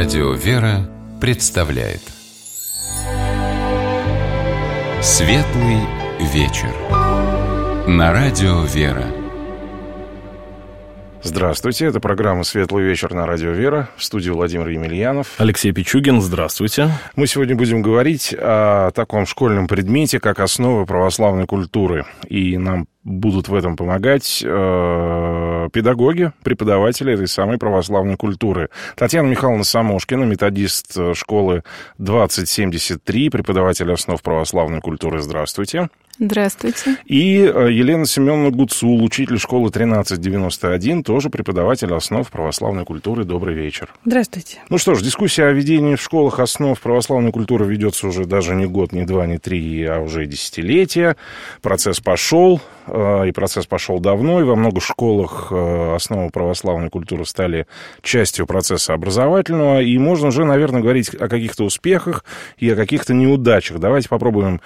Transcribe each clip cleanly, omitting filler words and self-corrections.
Радио «Вера» представляет Светлый вечер на Радио «Вера». Здравствуйте, это программа «Светлый вечер» на Радио «Вера». В студии Владимир Емельянов. Алексей Пичугин, здравствуйте. Мы сегодня будем говорить о таком школьном предмете, как основы православной культуры. И нам будут в этом помогать педагоги, преподаватели этой самой православной культуры. Татьяна Михайловна Самошкина, методист школы 2073, преподаватель основ православной культуры. Здравствуйте. Здравствуйте. И Елена Семеновна Гуцул, учитель школы 1391, тоже преподаватель основ православной культуры. Добрый вечер. Здравствуйте. Ну что ж, дискуссия о введении в школах основ православной культуры ведется уже даже не год, не два, не три, а уже десятилетия. Процесс пошел, и процесс пошел давно, и во многих школах основы православной культуры стали частью процесса образовательного, и можно уже, наверное, говорить о каких-то успехах и о каких-то неудачах. Давайте попробуем,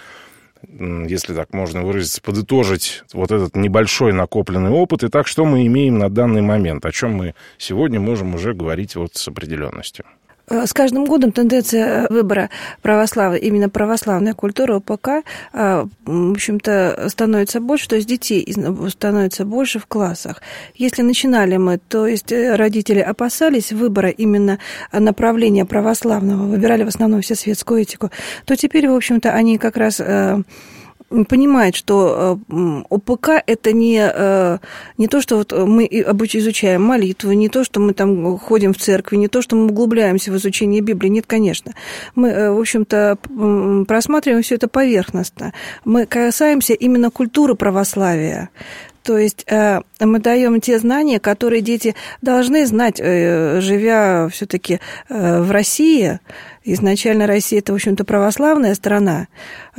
если так можно выразиться, подытожить вот этот небольшой накопленный опыт. Итак, что мы имеем на данный момент, о чем мы сегодня можем уже говорить вот с определенностью. С каждым годом тенденция выбора православия, именно православная культура ОПК, в общем-то, становится больше, то есть детей становится больше в классах. Если начинали мы, то есть родители опасались выбора именно направления православного, выбирали в основном всесветскую этику, то теперь, в общем-то, они как раз понимает, что ОПК – это не то, что вот мы изучаем молитву, не то, что мы там ходим в церкви, не то, что мы углубляемся в изучение Библии. Нет, конечно. Мы, в общем-то, просматриваем все это поверхностно. Мы касаемся именно культуры православия. То есть мы даем те знания, которые дети должны знать, живя все-таки в России. Изначально Россия – это, в общем-то, православная страна,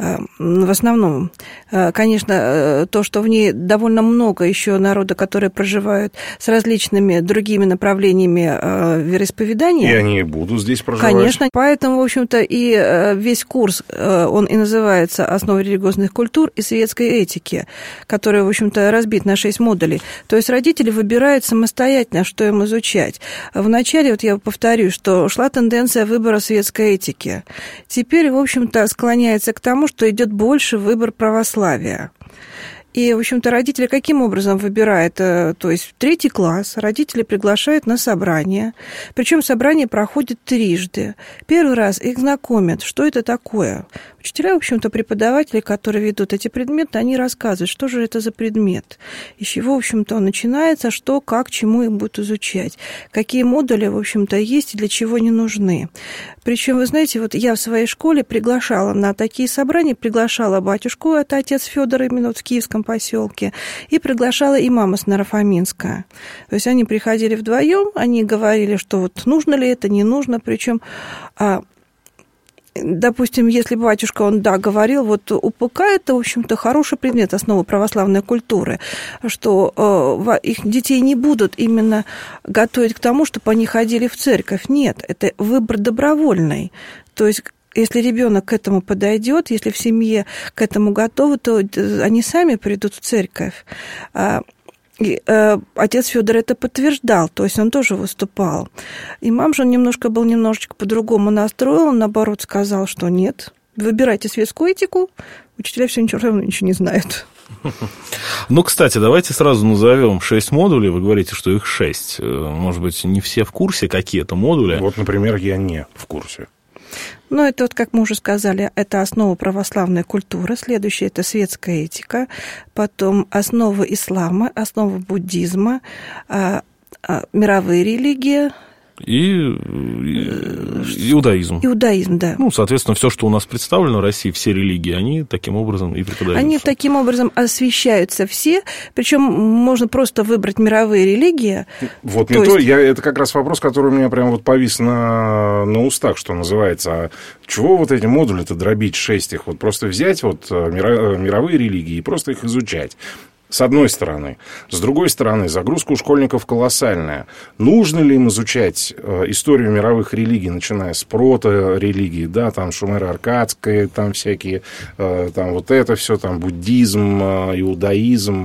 в основном. Конечно, то, что в ней довольно много еще народа, которые проживают с различными другими направлениями вероисповедания. И они будут здесь проживать. Конечно. Поэтому, в общем-то, и весь курс, он и называется «Основы религиозных культур и светской этики», который, в общем-то, разбит на 6 модулей. То есть родители выбирают самостоятельно, что им изучать. Вначале, вот я повторю, что шла тенденция выбора светской этики. Теперь, в общем-то, склоняется к тому, что идет больше выбор православия. И, в общем-то, родители каким образом выбирают? То есть в 3 класс родители приглашают на собрание. Причем собрание проходит трижды. Первый раз их знакомят, что это такое. Учителя, в общем-то, преподаватели, которые ведут эти предметы, они рассказывают, что же это за предмет, из чего, в общем-то, он начинается, что, как, чему их будут изучать, какие модули, в общем-то, есть и для чего они нужны. Причем, вы знаете, вот я в своей школе приглашала на такие собрания, приглашала батюшку, это отец Федор, именно вот в Киевском поселке, и приглашала имама с Наро-Фоминска. То есть они приходили вдвоем, они говорили, что вот нужно ли это, не нужно, причем допустим, если батюшка, он, да, говорил, вот УПК – это, в общем-то, хороший предмет основы православной культуры, что их детей не будут именно готовить к тому, чтобы они ходили в церковь. Нет, это выбор добровольный. То есть если ребенок к этому подойдет, если в семье к этому готовы, то они сами придут в церковь. И отец Федор это подтверждал, то есть он тоже выступал. Имам же он был немножечко по-другому настроен, он, наоборот, сказал, что нет, выбирайте светскую этику, учителя все равно ничего не знают. Ну, кстати, давайте сразу назовем 6 модулей, вы говорите, что их 6. Может быть, не все в курсе, какие это модули? Вот, например, я не в курсе. Ну, это вот, как мы уже сказали, это основа православной культуры. Следующее – это светская этика. Потом основы ислама, основы буддизма, мировые религии. И иудаизм. Иудаизм, да. Ну, соответственно, все, что у нас представлено в России, все религии, они таким образом и преподаются. Они таким образом освещаются все, причем можно просто выбрать мировые религии. Вот не то, это как раз вопрос, который у меня прям вот повис на устах, что называется. А чего вот эти модули-то дробить, 6 их? Вот просто взять вот мировые религии и просто их изучать. С одной стороны. С другой стороны, загрузка у школьников колоссальная. Нужно ли им изучать историю мировых религий, начиная с прото-религии, да, там шумеро-аркадская, там всякие, там вот это все, там буддизм, иудаизм,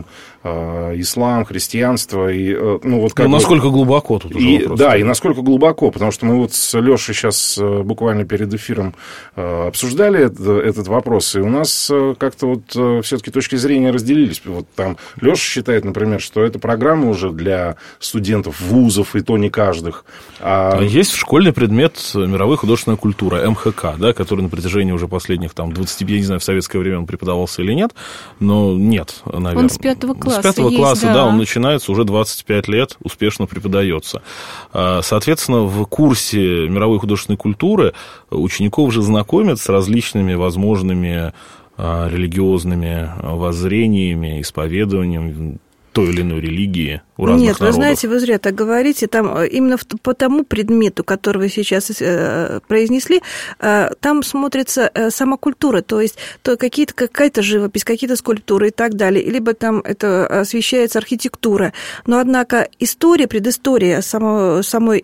ислам, христианство. И, насколько глубоко тут уже вопрос. Да, и насколько глубоко, потому что мы вот с Лешей сейчас буквально перед эфиром обсуждали этот вопрос, и у нас как-то вот все-таки точки зрения разделились. Вот там Леша считает, например, что эта программа уже для студентов вузов, и то не каждых. Есть школьный предмет «Мировая художественная культура», МХК, да, который на протяжении уже последних 20, я не знаю, в советское время он преподавался или нет, но нет, наверное. Он с 5 класса. С 5 класса, да, он начинается, уже 25 лет успешно преподается. Соответственно, в курсе мировой художественной культуры учеников уже знакомят с различными возможными религиозными воззрениями, исповедованием той или иной религии у разных народов. Нет, вы знаете, вы зря так говорите. Там именно по тому предмету, который вы сейчас произнесли, там смотрится сама культура, то есть какая-то живопись, какие-то скульптуры и так далее, либо там это освещается архитектура. Но, однако, история, предыстория самого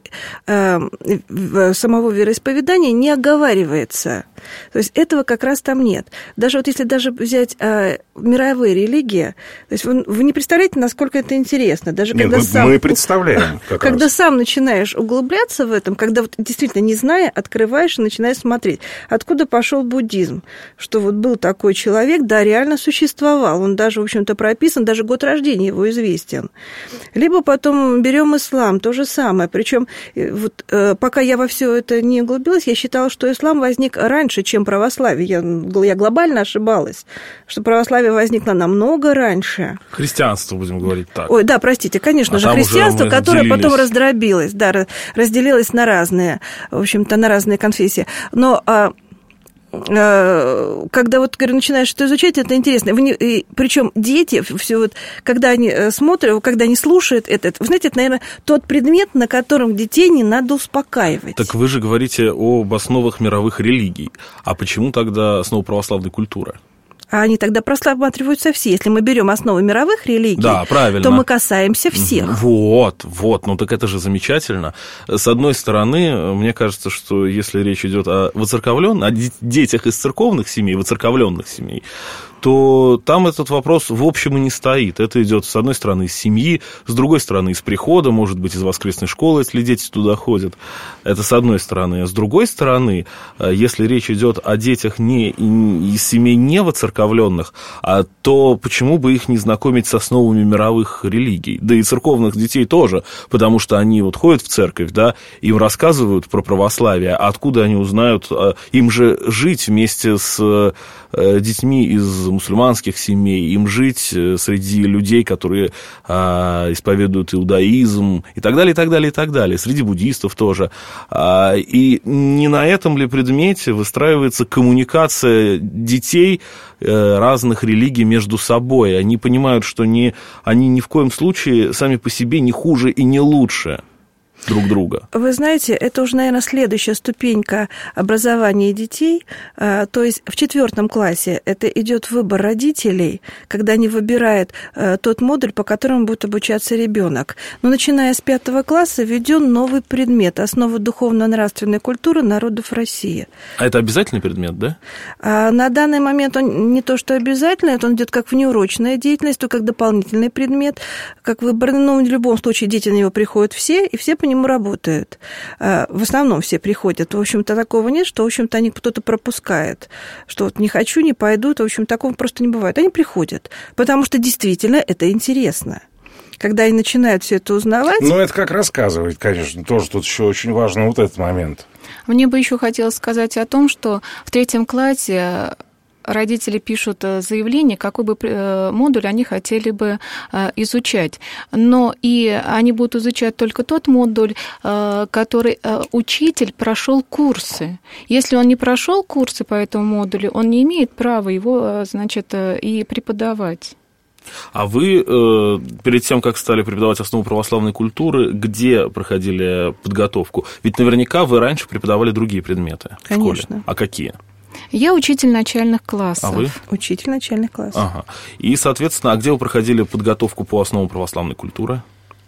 вероисповедания не оговаривается. То есть этого как раз там нет. Даже вот если взять мировые религии, то есть вы не представляете, насколько это интересно. Даже нет, мы представляем. Когда сам начинаешь углубляться в этом, когда вот действительно не зная, открываешь и начинаешь смотреть, откуда пошел буддизм, что вот был такой человек, да, реально существовал, он даже, в общем-то, прописан, даже год рождения его известен. Либо потом берем ислам, то же самое. Причем вот, пока я во все это не углубилась, я считала, что ислам возник раньше, чем православие. Я глобально ошибалась, что православие возникло намного раньше. Христианство, будем говорить так. Ой, да, простите, конечно же, христианство, которое потом раздробилось, да, разделилось на разные, в общем-то, на разные конфессии. Но когда вот, говорю, начинаешь что изучать, это интересно. Причем дети, все вот, когда они смотрят, когда они слушают это, вы знаете, это, наверное, тот предмет, на котором детей не надо успокаивать. Так вы же говорите об основах мировых религий. А почему тогда основа православной культуры? А они тогда просматриваются все. Если мы берем основы мировых религий, да, правильно, то мы касаемся всех. Вот, ну так это же замечательно. С одной стороны, мне кажется, что если речь идет о детях из церковных семей, воцерковленных семей, то там этот вопрос в общем и не стоит. Это идет, с одной стороны, из семьи, с другой стороны, из прихода, может быть, из воскресной школы, если дети туда ходят. Это с одной стороны. А с другой стороны, если речь идет о детях из семей не воцерковленных, то почему бы их не знакомить с основами мировых религий? Да и церковных детей тоже, потому что они вот ходят в церковь, да, им рассказывают про православие, а откуда они узнают? Им же жить вместе с детьми из мусульманских семей, им жить среди людей, которые исповедуют иудаизм и так далее, и так далее, и так далее, среди буддистов тоже. И не на этом ли предмете выстраивается коммуникация детей разных религий между собой? Они понимают, что они ни в коем случае сами по себе не хуже и не лучше друг друга. Вы знаете, это уже, наверное, следующая ступенька образования детей. То есть в 4 классе это идет выбор родителей, когда они выбирают тот модуль, по которому будет обучаться ребенок. Но начиная с 5 класса введен новый предмет «Основы духовно-нравственной культуры народов России». А это обязательный предмет, да? На данный момент он не то что обязательный, он идет как внеурочная деятельность, то как дополнительный предмет, как выбор. В любом случае дети на него приходят все, и все по нему работают. В основном все приходят. В общем-то, такого нет, что, в общем-то, они кто-то пропускает. Что вот не хочу, не пойдут. В общем, такого просто не бывает. Они приходят, потому что действительно это интересно. Когда они начинают все это узнавать... Ну, это как рассказывать, конечно. Тоже тут еще очень важно вот этот момент. Мне бы еще хотелось сказать о том, что в 3 классе родители пишут заявление, какой бы модуль они хотели бы изучать. Но и они будут изучать только тот модуль, который учитель прошел курсы. Если он не прошел курсы по этому модулю, он не имеет права его, значит, и преподавать. А вы перед тем, как стали преподавать основу православной культуры, где проходили подготовку? Ведь наверняка вы раньше преподавали другие предметы в школе. Конечно. А какие? Я учитель начальных классов. А вы? Учитель начальных классов. Ага. И, соответственно, а где вы проходили подготовку по основам православной культуры?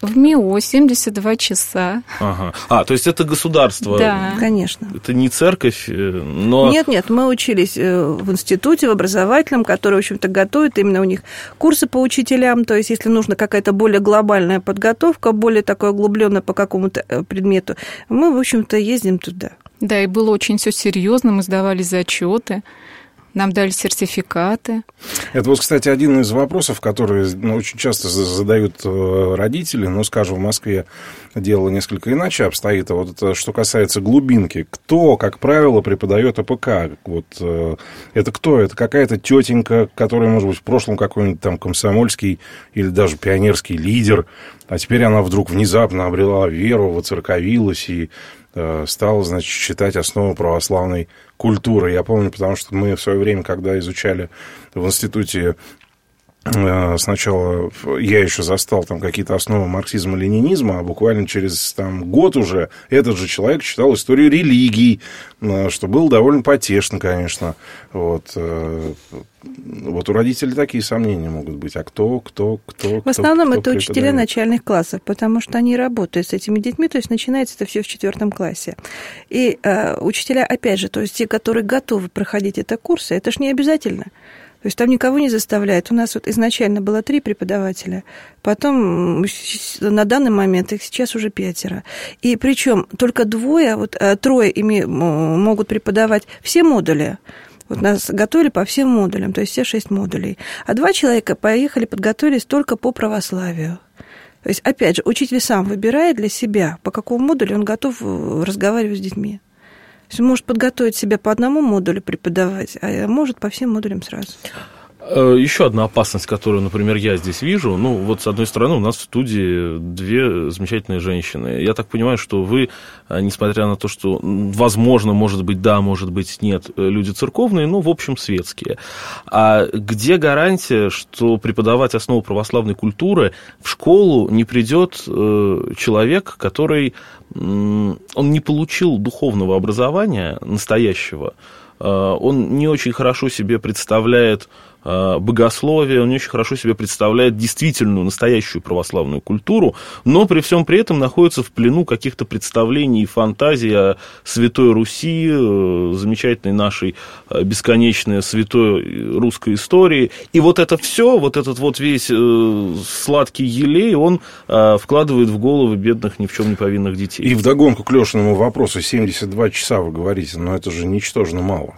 В МИО 72 часа. Ага. То есть это государство? Да. Конечно. Это не церковь, но... Нет, мы учились в институте, в образовательном, который, в общем-то, готовит именно у них курсы по учителям, то есть если нужна какая-то более глобальная подготовка, более такая углубленная по какому-то предмету, мы, в общем-то, ездим туда. Да, и было очень все серьезно, мы сдавали зачеты. Нам дали сертификаты. Это вот, кстати, один из вопросов, которые очень часто задают родители, но, скажем, в Москве дело несколько иначе обстоит. А вот это, что касается глубинки, кто, как правило, преподает АПК? Вот это кто? Это какая-то тетенька, которая, может быть, в прошлом какой-нибудь там комсомольский или даже пионерский лидер, а теперь она вдруг внезапно обрела веру, воцерковилась и стал, значит, читать основы православной культуры. Я помню, потому что мы в свое время, когда изучали в институте, сначала я еще застал там какие-то основы марксизма-ленинизма, а буквально через год уже этот же человек читал историю религий, что было довольно потешно, конечно. Вот у родителей такие сомнения могут быть. А кто? В основном это учителя начальных классов, потому что они работают с этими детьми, то есть начинается это все в 4 классе. И учителя, опять же, то есть те, которые готовы проходить это курсы, это ж не обязательно. То есть там никого не заставляют. У нас вот изначально было 3 преподавателя, потом на данный момент их сейчас уже 5. И причем только 2, 3 могут преподавать все модули. Вот нас готовили по всем модулям, то есть все 6 модулей. А 2 человека поехали, подготовились только по православию. То есть, опять же, учитель сам выбирает для себя, по какому модулю он готов разговаривать с детьми. То есть он может подготовить себя по одному модулю преподавать, а может по всем модулям сразу. Еще одна опасность, которую, например, я здесь вижу, с одной стороны, у нас в студии 2 замечательные женщины. Я так понимаю, что вы, несмотря на то, что, возможно, может быть, да, может быть, нет, люди церковные, в общем, светские. А где гарантия, что преподавать основу православной культуры в школу не придет человек, который, он не получил духовного образования настоящего, он не очень хорошо себе представляет богословие, он не очень хорошо себе представляет действительную, настоящую православную культуру, но при всем при этом находится в плену каких-то представлений и фантазий о Святой Руси, замечательной нашей бесконечной святой русской истории. И вот это все, вот этот вот весь сладкий елей, он вкладывает в головы бедных, ни в чем не повинных детей. И вдогонку к Лешиному вопросу, 72 часа вы говорите, но это же ничтожно мало.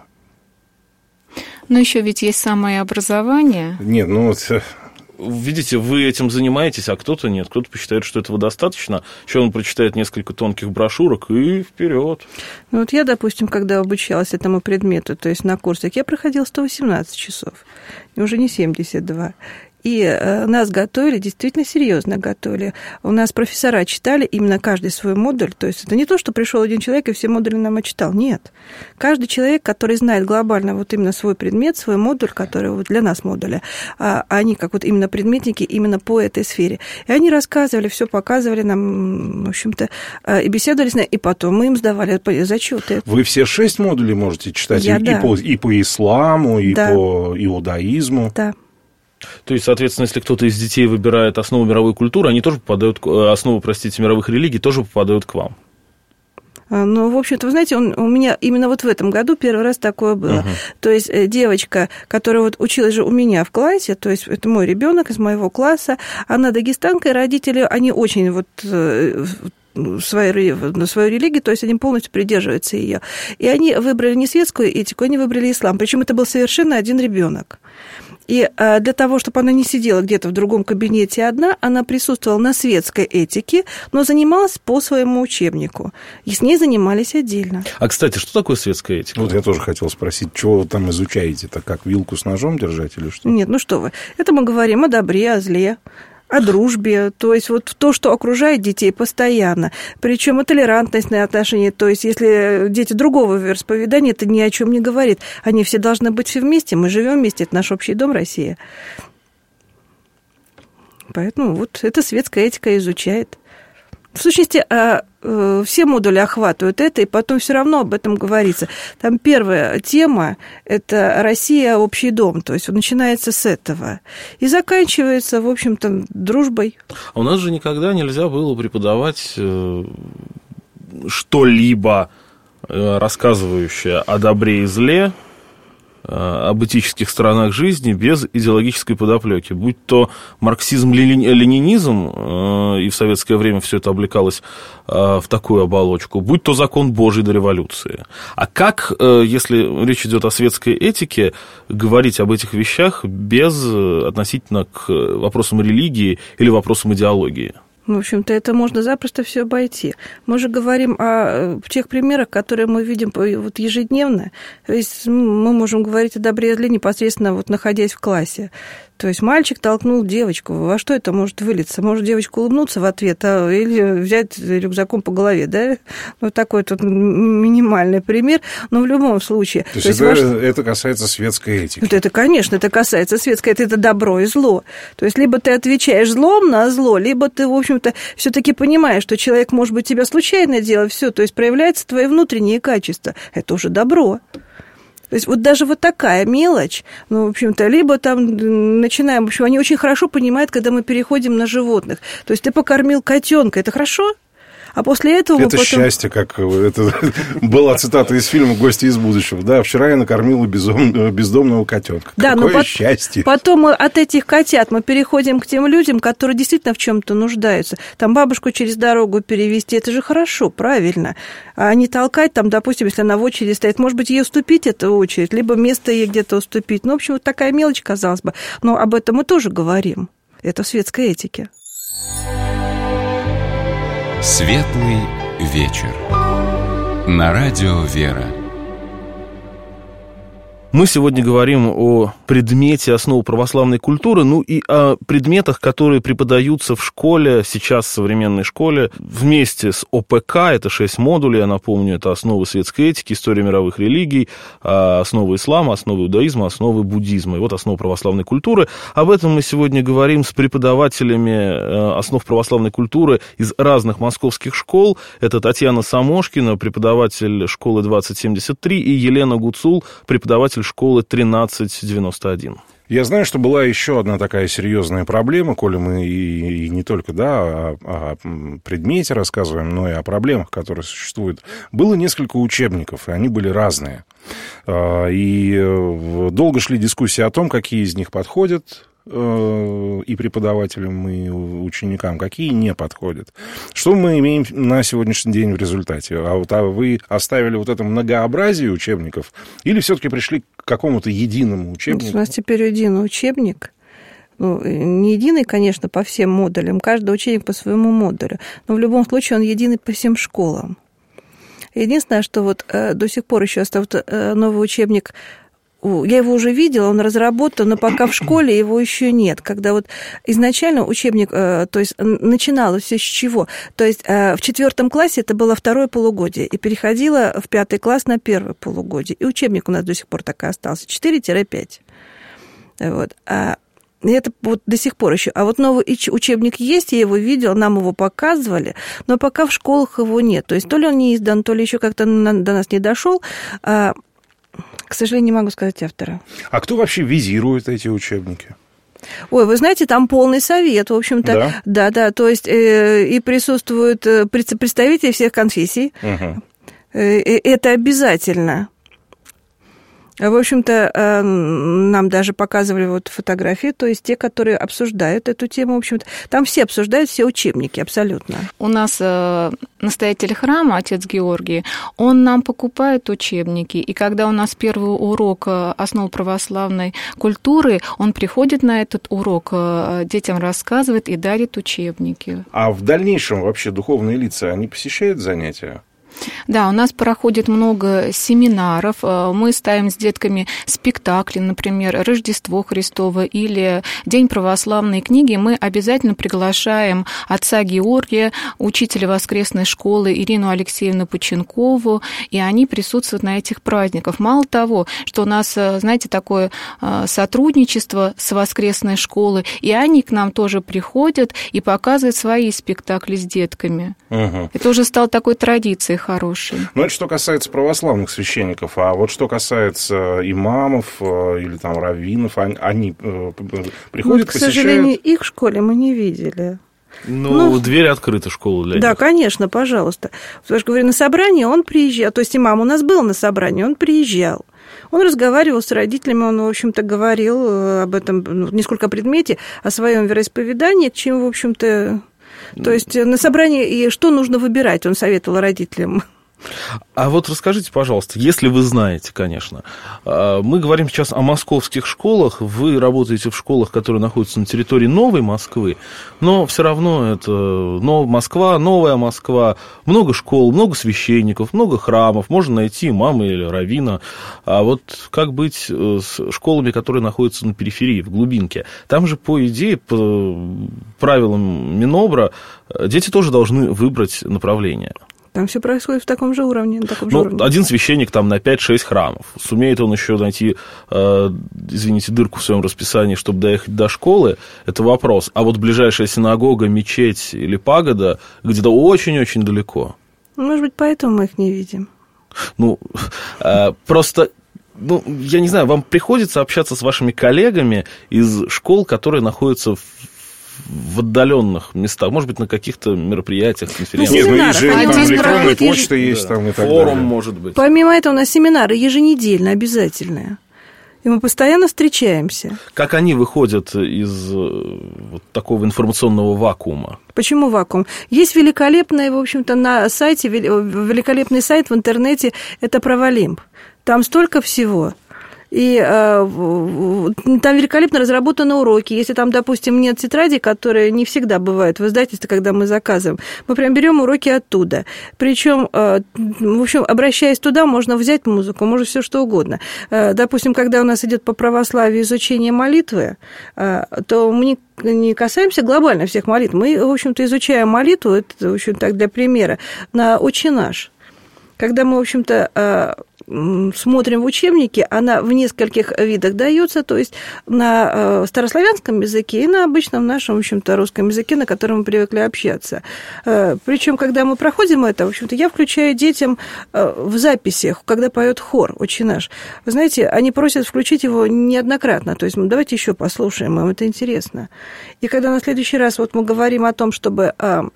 Но еще ведь есть самое образование. Нет, видите, вы этим занимаетесь, а кто-то нет. Кто-то посчитает, что этого достаточно. Еще он прочитает несколько тонких брошюрок и вперед. Я, допустим, когда обучалась этому предмету, то есть на курсах, я проходила 118 часов, и уже не 72. И нас готовили, действительно серьезно готовили. У нас профессора читали именно каждый свой модуль. То есть это не то, что пришел один человек и все модули нам отчитал. Нет. Каждый человек, который знает глобально именно свой предмет, свой модуль, который для нас модули, они как именно предметники именно по этой сфере. И они рассказывали, все показывали нам, в общем-то, и беседовали с нами, и потом мы им сдавали зачеты. Вы все 6 модулей можете читать? Да. И по исламу, и по иудаизму? Да. То есть, соответственно, если кто-то из детей выбирает основу мировой культуры, они тоже попадают, основу, мировых религий, тоже попадают к вам? В общем-то, вы знаете, у меня именно в этом году первый раз такое было. То есть девочка, которая училась же у меня в классе, то есть это мой ребенок из моего класса, она дагестанка, и родители, они очень свою религию, то есть они полностью придерживаются ее. И они выбрали не светскую этику, они выбрали ислам. Причем это был совершенно один ребенок. И для того, чтобы она не сидела где-то в другом кабинете одна, она присутствовала на светской этике, но занималась по своему учебнику. И с ней занимались отдельно. А, кстати, что такое светская этика? Я тоже хотел спросить, чего вы там изучаете-то? Как вилку с ножом держать или что? Нет, что вы. Это мы говорим о добре, о зле, о дружбе, то есть то, что окружает детей постоянно. Причем и толерантностные отношения, то есть если дети другого вероисповедания, это ни о чем не говорит. Они все должны быть все вместе, мы живем вместе, это наш общий дом, Россия. Поэтому это светская этика изучает. В сущности, все модули охватывают это, и потом все равно об этом говорится. Там первая тема – это «Россия. Общий дом», то есть начинается с этого. И заканчивается, в общем-то, дружбой. А у нас же никогда нельзя было преподавать что-либо, рассказывающее о добре и зле, об этических сторонах жизни без идеологической подоплеки. Будь то марксизм-ленинизм, и в советское время все это облекалось в такую оболочку, будь то закон Божий до революции. А как, если речь идет о светской этике, говорить об этих вещах относительно к вопросам религии или вопросам идеологии? В общем-то, это можно запросто все обойти. Мы же говорим о тех примерах, которые мы видим вот ежедневно. То есть мы можем говорить о добре и зле непосредственно вот находясь в классе. То есть мальчик толкнул девочку. Во что это может вылиться? Может девочка улыбнуться в ответ или взять рюкзаком по голове, да? Вот такой тут минимальный пример. Но в любом случае... То есть это касается светской этики? Вот это, конечно, это касается светской. Это добро и зло. То есть либо ты отвечаешь злом на зло, либо ты, в общем-то, все-таки понимаешь, что человек, может быть, тебя случайно делает все. То есть проявляются твои внутренние качества. Это уже добро. То есть вот даже вот такая мелочь, в общем-то, либо там начинаем, в общем, они очень хорошо понимают, когда мы переходим на животных. То есть ты покормил котенка, это хорошо? А после этого это счастье, как это была цитата из фильма «Гости из будущего». Да, вчера я накормила бездомного котенка. Да, какое счастье. Потом от этих котят мы переходим к тем людям, которые действительно в чем-то нуждаются. Там бабушку через дорогу перевести, это же хорошо, правильно. А не толкать, там, допустим, если она в очереди стоит, может быть, ей уступить эту очередь, либо место ей где-то уступить. В общем, вот такая мелочь, казалось бы. Но об этом мы тоже говорим. Это в светской этике. Светлый вечер. На радио «Вера». Мы сегодня говорим о предмете основы православной культуры, и о предметах, которые преподаются в школе, сейчас в современной школе, вместе с ОПК, это 6 модулей, я напомню, это основы светской этики, история мировых религий, основы ислама, основы иудаизма, основы буддизма, и вот основы православной культуры. Об этом мы сегодня говорим с преподавателями основ православной культуры из разных московских школ. Это Татьяна Самошкина, преподаватель школы 2073, и Елена Гуцул, преподаватель школы 1391. Я знаю, что была еще одна такая серьезная проблема, коли мы и не только о предмете рассказываем, но и о проблемах, которые существуют. Было несколько учебников, и они были разные. И долго шли дискуссии о том, какие из них подходят и преподавателям, и ученикам, какие не подходят. Что мы имеем на сегодняшний день в результате? А вы оставили вот это многообразие учебников или все-таки пришли к какому-то единому учебнику? У нас теперь единый учебник. Не единый, конечно, по всем модулям, каждый учебник по своему модулю, но в любом случае он единый по всем школам. Единственное, что вот до сих пор еще остался новый учебник. Я его уже видела, он разработан, но пока в школе его еще нет. Когда вот изначально учебник, то есть начиналось все с чего? То есть в 4 классе это было 2-е полугодие, и переходило в 5 класс на 1-е полугодие. И учебник у нас до сих пор так и остался, 4-5. Вот. Это вот до сих пор еще. А вот новый учебник есть, я его видела, нам его показывали, но пока в школах его нет. То есть то ли он не издан, то ли еще как-то до нас не дошел. К сожалению, не могу сказать автора. А кто вообще визирует эти учебники? Ой, вы знаете, там полный совет, в общем-то. Да, то есть и присутствуют представители всех конфессий. Угу. Это обязательно. В общем-то, нам даже показывали вот фотографии, то есть те, которые обсуждают эту тему, в общем-то, там все обсуждают все учебники, абсолютно. У нас настоятель храма, отец Георгий, он нам покупает учебники, и когда у нас первый урок основ православной культуры, он приходит на этот урок, детям рассказывает и дарит учебники. А в дальнейшем вообще духовные лица, они посещают занятия? Да, у нас проходит много семинаров. Мы ставим с детками спектакли, например, «Рождество Христово» или «День православной книги». Мы обязательно приглашаем отца Георгия, учителя воскресной школы Ирину Алексеевну Поченкову, и они присутствуют на этих праздниках. Мало того, что у нас, знаете, такое сотрудничество с воскресной школой, и они к нам тоже приходят и показывают свои спектакли с детками. Угу. Это уже стало такой традицией хорошей. Ну, это что касается православных священников, а вот что касается имамов или там раввинов, они приходят, к сожалению, их в школе мы не видели. Ну, дверь открыта, школа для них. Да, конечно, пожалуйста. Я же говорю, на собрание он приезжал, то есть имам у нас был на собрании, он приезжал. Он разговаривал с родителями, он, в общем-то, говорил об этом, не сколько о предмете, о своем вероисповедании, к чему, в общем-то... То есть на собрании и что нужно выбирать, он советовал родителям. А вот расскажите, пожалуйста, если вы знаете, конечно, мы говорим сейчас о московских школах, вы работаете в школах, которые находятся на территории Новой Москвы, но все равно это Москва, Новая Москва, много школ, много священников, много храмов, можно найти имама или раввина. А вот как быть с школами, которые находятся на периферии, в глубинке? Там же, по идее, по правилам Минобра, дети тоже должны выбрать направление. Там все происходит в таком же уровне, на таком же уровне. Один священник там на 5-6 храмов. Сумеет он еще найти, дырку в своем расписании, чтобы доехать до школы, это вопрос. А вот ближайшая синагога, мечеть или пагода где-то очень-очень далеко. Может быть, поэтому мы их не видим. Просто... я не знаю, вам приходится общаться с вашими коллегами из школ, которые находятся в отдаленных местах, может быть, на каких-то мероприятиях, конференциях. Нет, есть же электронная почта есть, там и так далее. Форум, может быть. Помимо этого, у нас семинары еженедельно, обязательные. И мы постоянно встречаемся. Как они выходят из вот такого информационного вакуума? Почему вакуум? Есть великолепный, в общем-то, на сайте, великолепный сайт в интернете, это Праволимп. Там столько всего. И там великолепно разработаны уроки. Если там, допустим, нет тетради, которые не всегда бывают в издательстве, когда мы заказываем, мы прям берем уроки оттуда. Причем, в общем, обращаясь туда, можно взять музыку, можно все что угодно. Допустим, когда у нас идет по православию изучение молитвы, то мы не касаемся глобально всех молитв. Мы, в общем-то, изучаем молитву, это, в общем, так для примера, на «Отче наш». Когда мы, в общем-то, смотрим в учебнике, она в нескольких видах дается, то есть на старославянском языке и на обычном нашем, в общем-то, русском языке, на котором мы привыкли общаться. Причем, когда мы проходим это, в общем-то, я включаю детям в записях, когда поет хор «Отче наш». Вы знаете, они просят включить его неоднократно, то есть давайте еще послушаем, им это интересно. И когда на следующий раз вот мы говорим о том, чтобы...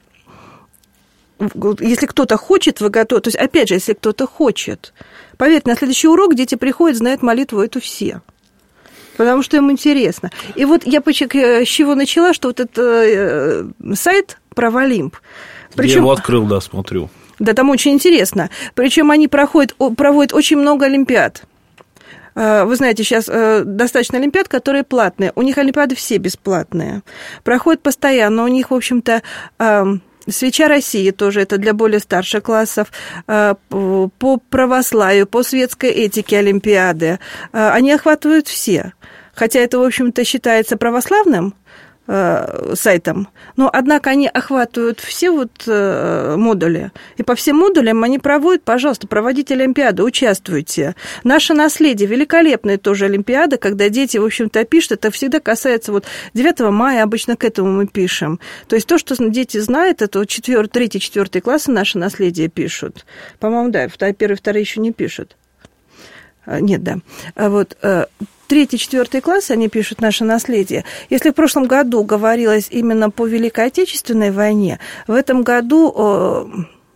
Если кто-то хочет, вы готовы. То есть, опять же, если кто-то хочет. Поверьте, на следующий урок дети приходят, знают молитву эту все. Потому что им интересно. И вот я с чего начала, что вот этот сайт Праволимп. Я его открыл, да, смотрю. Да, там очень интересно. Причем они проводят очень много олимпиад. Вы знаете, сейчас достаточно олимпиад, которые платные. У них олимпиады все бесплатные. Проходят постоянно. У них, в общем-то... «Свеча России» тоже, это для более старших классов, по православию, по светской этике олимпиады. Они охватывают все. Хотя это, в общем-то, считается православным сайтом, но, однако, они охватывают все вот модули. И по всем модулям они проводят, пожалуйста, проводите олимпиаду, участвуйте. «Наше наследие» – тоже олимпиада, когда дети, в общем-то, пишут, это всегда касается вот 9 мая, обычно к этому мы пишем. То есть то, что дети знают, это 3-4 классы «Наше наследие» пишут. По-моему, да, 1-2 еще не пишут. Нет, да. Вот 3-4 классы они пишут «Наше наследие». Если в прошлом году говорилось именно по Великой Отечественной войне, в этом году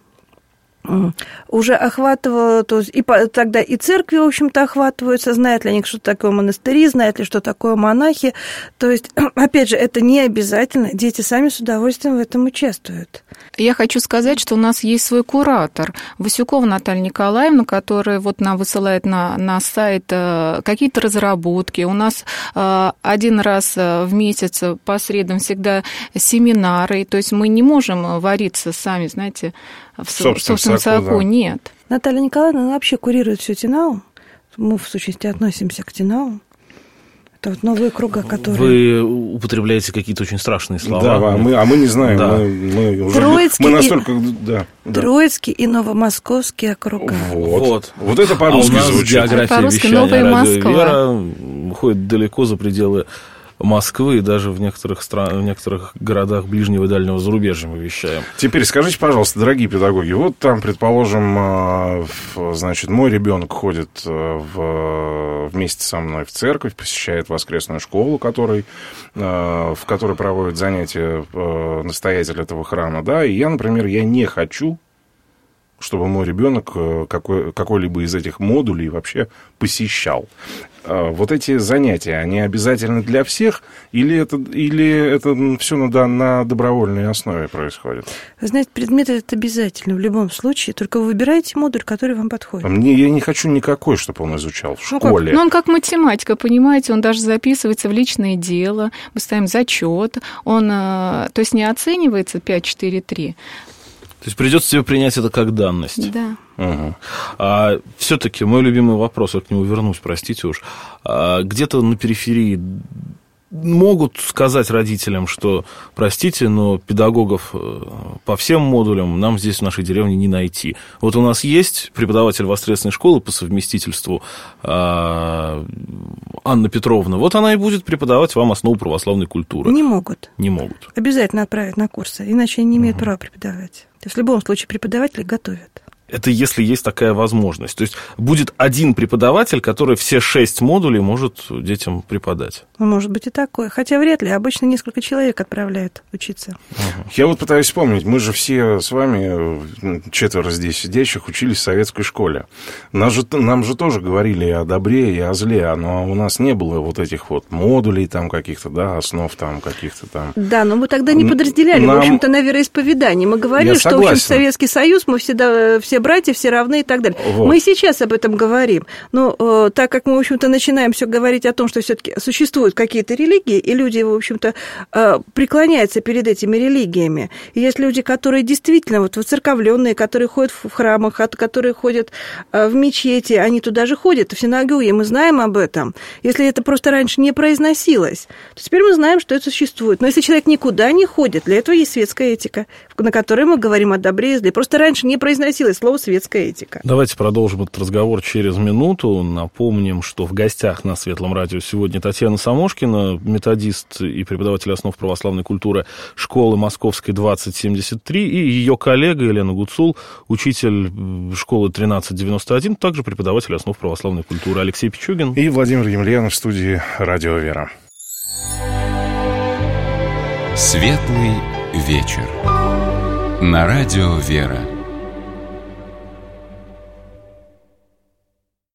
уже охватывало, то есть тогда и церкви, в общем-то, охватываются, знают ли они, что такое монастыри, знают ли, что такое монахи. То есть, опять же, это не обязательно, дети сами с удовольствием в этом участвуют. Я хочу сказать, что у нас есть свой куратор, Васюкова Наталья Николаевна, которая вот нам высылает на сайт какие-то разработки. У нас один раз в месяц по средам всегда семинары, то есть мы не можем вариться сами, знаете, в собственном МЦАКу нет. Наталья Николаевна вообще курирует все ТИНАУ. Мы, в сущности, относимся к ТИНАУ. Это вот новые круга, которые... Вы употребляете какие-то очень страшные слова. Да, мы не знаем. Да. Мы настолько... Троицкий и Новомосковский округа. Вот это по-русски звучит. География по-русски вещания Новая радио Москва. Вера уходит далеко за пределы Москвы, и даже в некоторых городах ближнего и дальнего зарубежья мы вещаем. Теперь скажите, пожалуйста, дорогие педагоги, вот там, предположим, значит, мой ребенок ходит вместе со мной в церковь, посещает воскресную школу, в которой проводят занятия настоятель этого храма, да, и я, например, не хочу, чтобы мой ребенок какой-либо из этих модулей вообще посещал. Вот эти занятия, они обязательны для всех, или это все на добровольной основе происходит? Вы знаете, предмет этот обязательно в любом случае, только вы выбираете модуль, который вам подходит. Я не хочу никакой, чтобы он изучал в школе. Он как математика, понимаете, он даже записывается в личное дело, мы ставим зачет, он, то есть не оценивается 5, 4, 3. То есть придется себе принять это как данность. Да. Угу. А все-таки мой любимый вопрос, я к нему вернусь, простите уж. Где-то на периферии могут сказать родителям, что, простите, но педагогов по всем модулям нам здесь в нашей деревне не найти. Вот у нас есть преподаватель воскресной школы по совместительству Анна Петровна. Вот она и будет преподавать вам основу православной культуры. Не могут. Не могут. Обязательно отправить на курсы, иначе они не имеют права преподавать. То есть в любом случае преподаватели готовят. Это если есть такая возможность. То есть будет один преподаватель, который все 6 модулей может детям преподать. Может быть и такое. Хотя вряд ли. Обычно несколько человек отправляют учиться. Я вот пытаюсь вспомнить. Мы же все с вами, 4 здесь сидящих, учились в советской школе. Нам же тоже говорили и о добре, и о зле. Но у нас не было вот этих вот модулей там каких-то, да, основ там каких-то там. Да, но мы тогда не подразделяли, в общем-то, на вероисповедание. Мы говорили, что, в общем, Советский Союз, мы всегда все братья, все равны и так далее. Вот. Мы и сейчас об этом говорим. Но так как мы, в общем-то, начинаем все говорить о том, что все-таки существуют какие-то религии, и люди, в общем-то, преклоняются перед этими религиями. И есть люди, которые действительно вот воцерковленные, которые ходят в храмах, которые ходят в мечети, они туда же ходят, в синагоге, мы знаем об этом. Если это просто раньше не произносилось, то теперь мы знаем, что это существует. Но если человек никуда не ходит, для этого есть светская этика, на которой мы говорим о добре и зле. Просто раньше не произносилось слово «светская этика». Давайте продолжим этот разговор через минуту. Напомним, что в гостях на Светлом радио сегодня Татьяна Самошкина, методист и преподаватель основ православной культуры школы Московской 2073, и ее коллега Елена Гуцул, учитель школы 1391, также преподаватель основ православной культуры Алексей Пичугин. И Владимир Емельянов в студии «Радио Вера». Светлый вечер. На радио «Вера».